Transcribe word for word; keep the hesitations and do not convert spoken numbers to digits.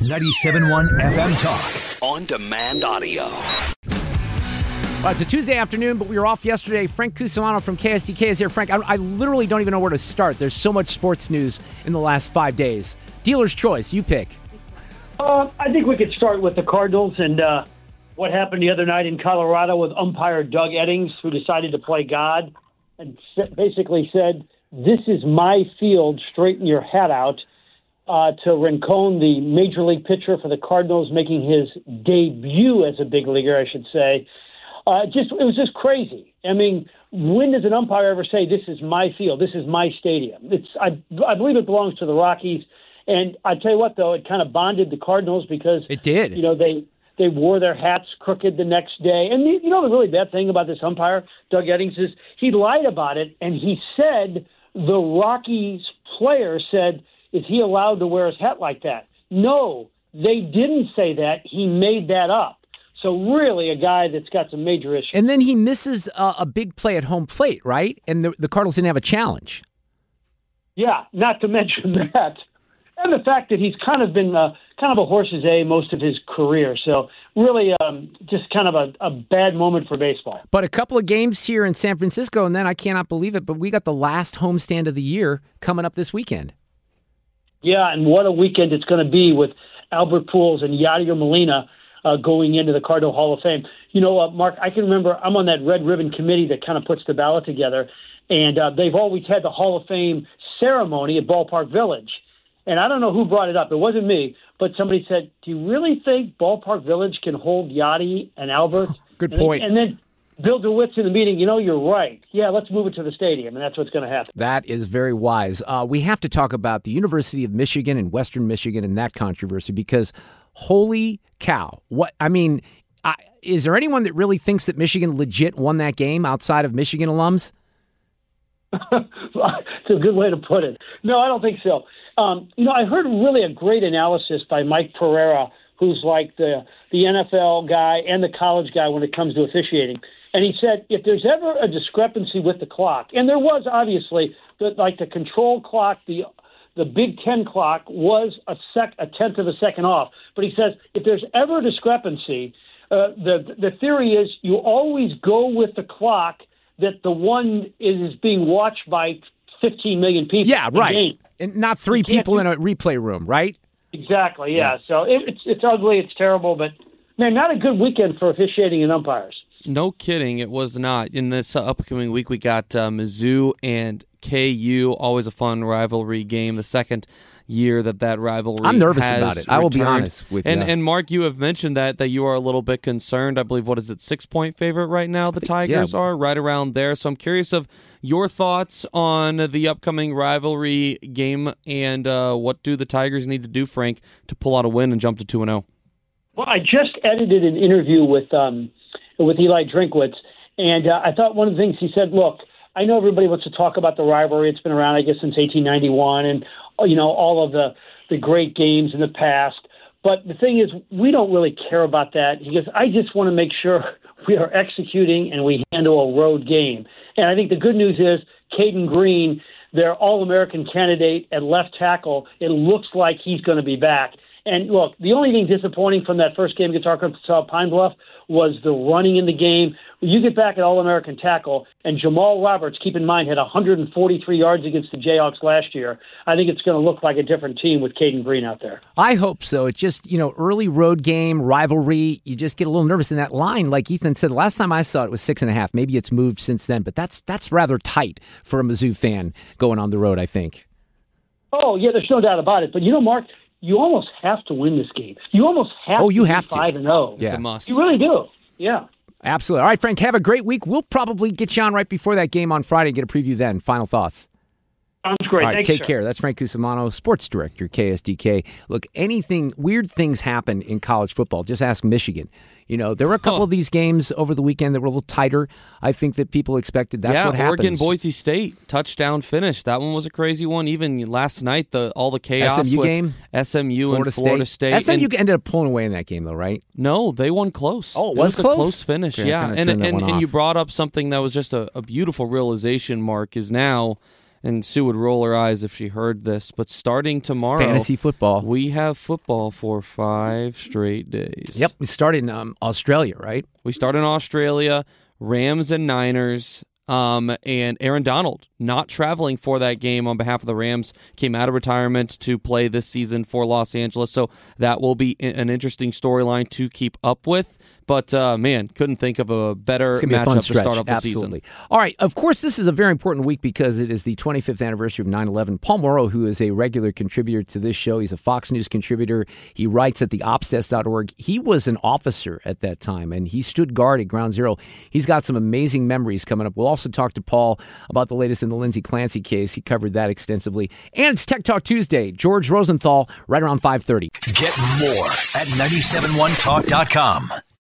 ninety-seven point one F M Talk. On demand audio. Well, it's a Tuesday afternoon, but we were off yesterday. Frank Cusimano from K S D K is here. Frank, I, I literally don't even know where to start. There's so much sports news in the last five days. Dealer's choice, you pick. Uh, I think we could start with the Cardinals and uh, what happened the other night in Colorado with umpire Doug Eddings, who decided to play God and basically said, "This is my field, straighten your hat out," uh, to Rincon, the major league pitcher for the Cardinals, making his debut as a big leaguer, I should say. Uh, just it was just crazy. I mean, when does an umpire ever say, "This is my field, this is my stadium"? It's I, I believe it belongs to the Rockies. And I tell you what, though, it kind of bonded the Cardinals because it did. You know, they they wore their hats crooked the next day. And you know the really bad thing about this umpire, Doug Eddings, is he lied about it, and he said the Rockies player said, "Is he allowed to wear his hat like that?" No, they didn't say that. He made that up. So really a guy that's got some major issues. And then he misses a, a big play at home plate, right? And the, the Cardinals didn't have a challenge. Yeah, not to mention that. And the fact that he's kind of been uh, kind of a horse's A most of his career. So really um, just kind of a, a bad moment for baseball. But a couple of games here in San Francisco, and then I cannot believe it, but we got the last homestand of the year coming up this weekend. Yeah, and what a weekend it's going to be with Albert Pujols and Yadier Molina uh, going into the Cardinal Hall of Fame. You know, uh, Mark, I can remember I'm on that Red Ribbon committee that kind of puts the ballot together, and uh, they've always had the Hall of Fame ceremony at Ballpark Village. And I don't know who brought it up. It wasn't me, but somebody said, "Do you really think Ballpark Village can hold Yachty and Albert?" Good and point. Then, and then Bill DeWitt's in the meeting, "You know, you're right. Yeah, let's move it to the stadium," and that's what's going to happen. That is very wise. Uh, we have to talk about the University of Michigan and Western Michigan and that controversy because holy cow. What I mean, I, is there anyone that really thinks that Michigan legit won that game outside of Michigan alums? It's a good way to put it. No, I don't think so. Um, you know, I heard really a great analysis by Mike Pereira, who's like the, the N F L guy and the college guy when it comes to officiating. And he said, if there's ever a discrepancy with the clock, and there was obviously, but like the control clock, the the Big Ten clock was a sec a tenth of a second off. But he says, if there's ever a discrepancy, uh, the the theory is you always go with the clock that the one is being watched by fifteen million people. Yeah, right. Game. And not three people in a replay room, right? Exactly, yeah. yeah. So it, it's it's ugly, it's terrible, but, man, not a good weekend for officiating and umpires. No kidding, it was not. In this uh, upcoming week, we got uh, Mizzou and K U, always a fun rivalry game. The second year that that rivalry I'm nervous has about it. I will returned. be honest with and, you. And Mark, you have mentioned that that you are a little bit concerned. I believe, what is it, six-point favorite right now the Tigers yeah. are, right around there. So I'm curious of your thoughts on the upcoming rivalry game and uh, what do the Tigers need to do, Frank, to pull out a win and jump to two and oh? Well, I just edited an interview with um, with Eli Drinkwitz, and uh, I thought one of the things he said, look, I know everybody wants to talk about the rivalry. It's been around, I guess, since eighteen ninety-one, and you know all of the, the great games in the past. But the thing is, we don't really care about that. He goes, I just want to make sure we are executing and we handle a road game. And I think the good news is Caden Green, their All-American candidate at left tackle, it looks like he's going to be back. And look, the only thing disappointing from that first game against Arkansas Pine Bluff was the running in the game. You get back at All-American tackle, and Jamal Roberts, keep in mind, had one hundred forty-three yards against the Jayhawks last year. I think it's going to look like a different team with Caden Green out there. I hope so. It's just, you know, early road game, rivalry, you just get a little nervous in that line. Like Ethan said, the last time I saw it was six and a half. Maybe it's moved since then, but that's that's rather tight for a Mizzou fan going on the road, I think. Oh, yeah, there's no doubt about it. But, you know, Mark, you almost have to win this game. You almost have oh, you to have be five and oh. Yeah. It's a must. You really do. Yeah. Absolutely. All right, Frank, have a great week. We'll probably get you on right before that game on Friday and get a preview then. Final thoughts. Sounds great. All right, Thanks, take sir. care. That's Frank Cusimano, sports director, K S D K. Look, anything, weird things happen in college football. Just ask Michigan. You know, there were a couple huh. of these games over the weekend that were a little tighter. I think that people expected. That's yeah, what happens. Oregon, Boise State, touchdown finish. That one was a crazy one. Even last night, the all the chaos S M U with game? S M U Florida and Florida State. State. S M U and, ended up pulling away in that game, though, right? No, they won close. Oh, it it was was close? a close finish. Okay, I yeah, kinda and turned that and, one and you off. brought up something that was just a, a beautiful realization, Mark, is now and Sue would roll her eyes if she heard this, but starting tomorrow, fantasy football, we have football for five straight days. Yep, we started in um, Australia, right? We start in Australia, Rams and Niners. Um, and Aaron Donald not traveling for that game on behalf of the Rams, came out of retirement to play this season for Los Angeles. So that will be an interesting storyline to keep up with. But, uh, man, couldn't think of a better matchup to start off the Absolutely. season. All right. Of course, this is a very important week because it is the twenty-fifth anniversary of nine eleven. Paul Morrow, who is a regular contributor to this show, he's a Fox News contributor. He writes at the ops desk dot org. He was an officer at that time, and he stood guard at Ground Zero. He's got some amazing memories coming up. We'll also talk to Paul about the latest in the Lindsey Clancy case. He covered that extensively. And it's Tech Talk Tuesday. George Rosenthal, right around five thirty. Get more at nine seven one talk dot com.